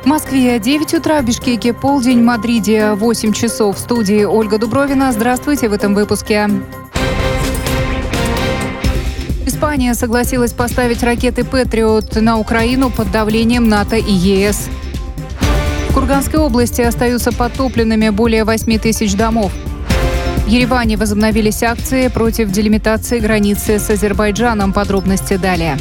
Москве 9 утра, в Бишкеке полдень, в Мадриде 8 часов. В студии Ольга Дубровина. Здравствуйте в этом выпуске. Испания согласилась поставить ракеты «Патриот» на Украину под давлением НАТО и ЕС. В Курганской области остаются подтопленными более 8 тысяч домов. В Ереване возобновились акции против делимитации границы с Азербайджаном. Подробности далее.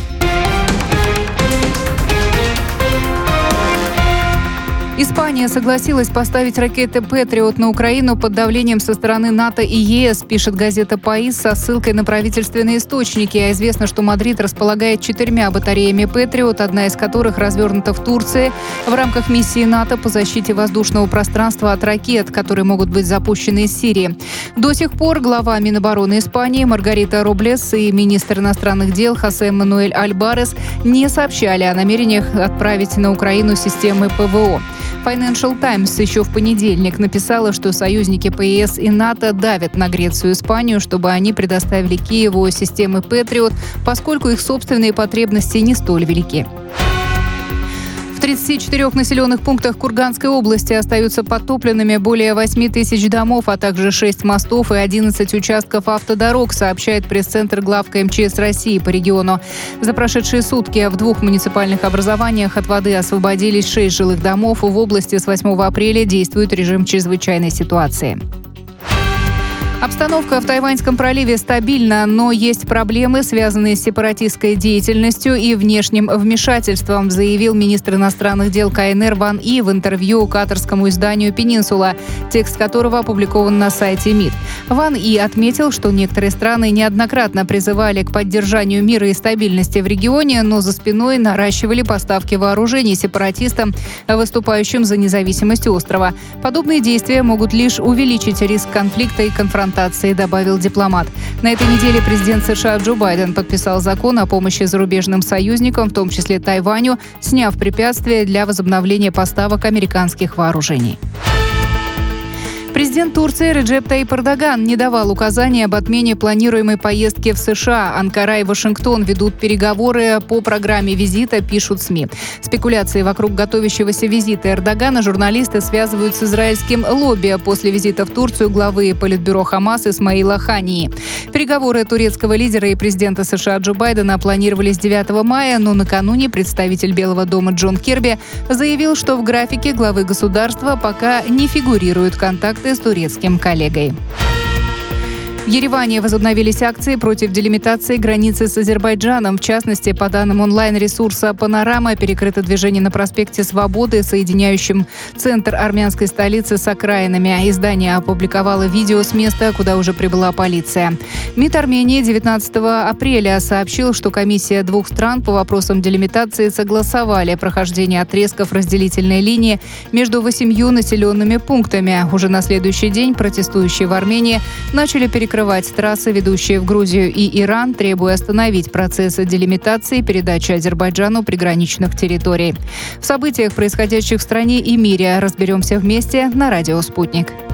Испания согласилась поставить ракеты «Патриот» на Украину под давлением со стороны НАТО и ЕС, пишет газета «Паис» со ссылкой на правительственные источники. А известно, что Мадрид располагает 4 батареями «Патриот», одна из которых развернута в Турции в рамках миссии НАТО по защите воздушного пространства от ракет, которые могут быть запущены из Сирии. До сих пор глава Минобороны Испании Маргарита Роблес и министр иностранных дел Хосе Мануэль Альбарес не сообщали о намерениях отправить на Украину системы ПВО. Financial Times еще в понедельник написала, что союзники по ЕС и НАТО давят на Грецию и Испанию, чтобы они предоставили Киеву системы «Патриот», поскольку их собственные потребности не столь велики. В 34 населенных пунктах Курганской области остаются подтопленными более 8 тысяч домов, а также 6 мостов и 11 участков автодорог, сообщает пресс-центр главка МЧС России по региону. За прошедшие сутки в 2 муниципальных образованиях от воды освободились 6 жилых домов. В области с 8 апреля действует режим чрезвычайной ситуации. Обстановка в Тайваньском проливе стабильна, но есть проблемы, связанные с сепаратистской деятельностью и внешним вмешательством, заявил министр иностранных дел КНР Ван И в интервью катарскому изданию «Пенинсула», текст которого опубликован на сайте МИД. Ван И отметил, что некоторые страны неоднократно призывали к поддержанию мира и стабильности в регионе, но за спиной наращивали поставки вооружений сепаратистам, выступающим за независимость острова. Подобные действия могут лишь увеличить риск конфликта и конфронтации, добавил дипломат. На этой неделе президент США Джо Байден подписал закон о помощи зарубежным союзникам, в том числе Тайваню, сняв препятствия для возобновления поставок американских вооружений. Президент Турции Реджеп Таyyip Эрдоган не давал указаний об отмене планируемой поездки в США. Анкара и Вашингтон ведут переговоры по программе визита, пишут СМИ. Спекуляции вокруг готовящегося визита Эрдогана журналисты связывают с израильским лобби после визита в Турцию главы Политбюро Хамас Исмаила Хании. Переговоры турецкого лидера и президента США Джо Байдена планировались 9 мая, но накануне представитель Белого дома Джон Кирби заявил, что в графике главы государства пока не фигурируют контакты с турецким коллегой. В Ереване возобновились акции против делимитации границы с Азербайджаном. В частности, по данным онлайн-ресурса «Панорама», перекрыто движение на проспекте Свободы, соединяющем центр армянской столицы с окраинами. Издание опубликовало видео с места, куда уже прибыла полиция. МИД Армении 19 апреля сообщил, что комиссия 2 стран по вопросам делимитации согласовали прохождение отрезков разделительной линии между 8 населенными пунктами. Уже на следующий день протестующие в Армении начали перекрывать трассы, ведущие в Грузию и Иран, требуя остановить процессы делимитации и передачи Азербайджану приграничных территорий. В событиях, происходящих в стране и мире, разберемся вместе на радио «Спутник».